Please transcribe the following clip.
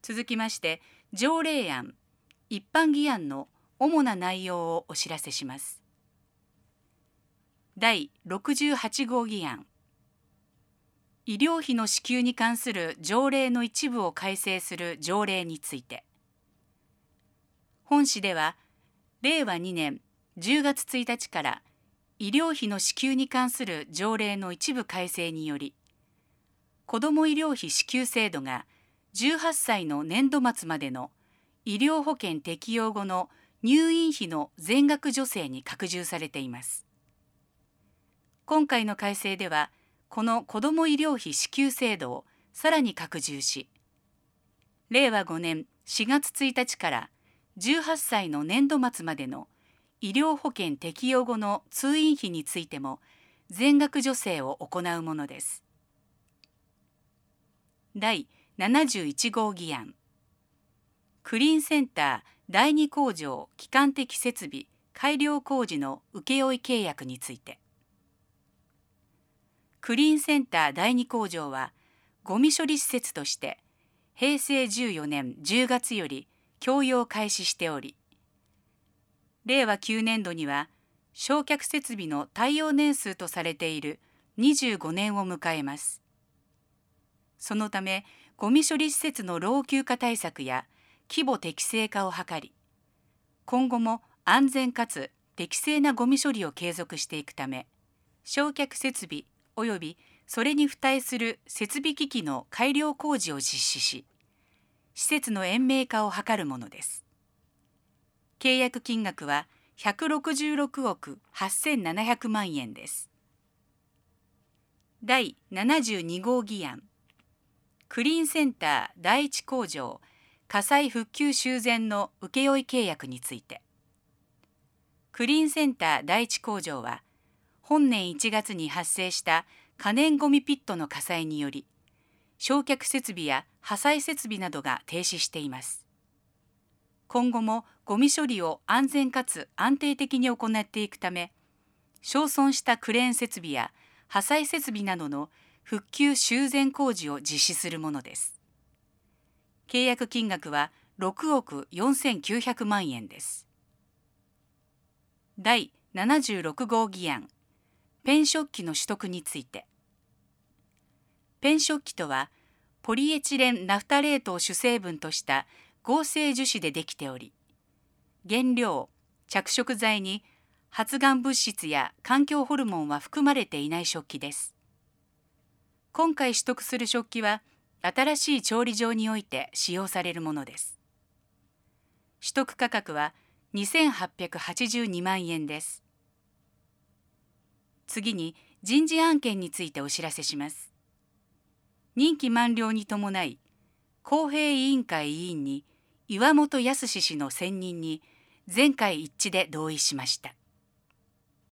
続きまして、条例案、一般議案の主な内容をお知らせします。第68号議案。医療費の支給に関する条例の一部を改正する条例について。本市では、令和2年10月1日から医療費の支給に関する条例の一部改正により、子ども医療費支給制度が18歳の年度末までの医療保険適用後の入院費の全額助成に拡充されています。今回の改正では、この子ども医療費支給制度をさらに拡充し、令和5年4月1日から18歳の年度末までの医療保険適用後の通院費についても全額助成を行うものです。第71号議案。クリーンセンター第2工場基幹的設備改良工事の請負契約について。クリーンセンター第2工場は、ゴミ処理施設として平成14年10月より供用開始しており、令和9年度には焼却設備の耐用年数とされている25年を迎えます。そのため、ゴミ処理施設の老朽化対策や規模適正化を図り、今後も安全かつ適正なゴミ処理を継続していくため、焼却設備及びそれに付帯する設備機器の改良工事を実施し、施設の延命化を図るものです。契約金額は166億8700万円です。第72号議案。クリーンセンター第1工場火災復旧修繕の請負契約について。クリーンセンター第1工場は、本年1月に発生した可燃ごみピットの火災により、焼却設備や破砕設備などが停止しています。今後もゴミ処理を安全かつ安定的に行っていくため、焼損したクレーン設備や破砕設備などの復旧修繕工事を実施するものです。契約金額は6億4900万円です。第76号議案。ペン食器の取得について。ペン食器とは、ポリエチレンナフタレートを主成分とした合成樹脂でできており、原料、着色剤に発がん物質や環境ホルモンは含まれていない食器です。今回取得する食器は、新しい調理場において使用されるものです。取得価格は2882万円です。次に人事案件についてお知らせします。任期満了に伴い、公平委員会委員に岩本康氏の選任に全会一致で同意しました。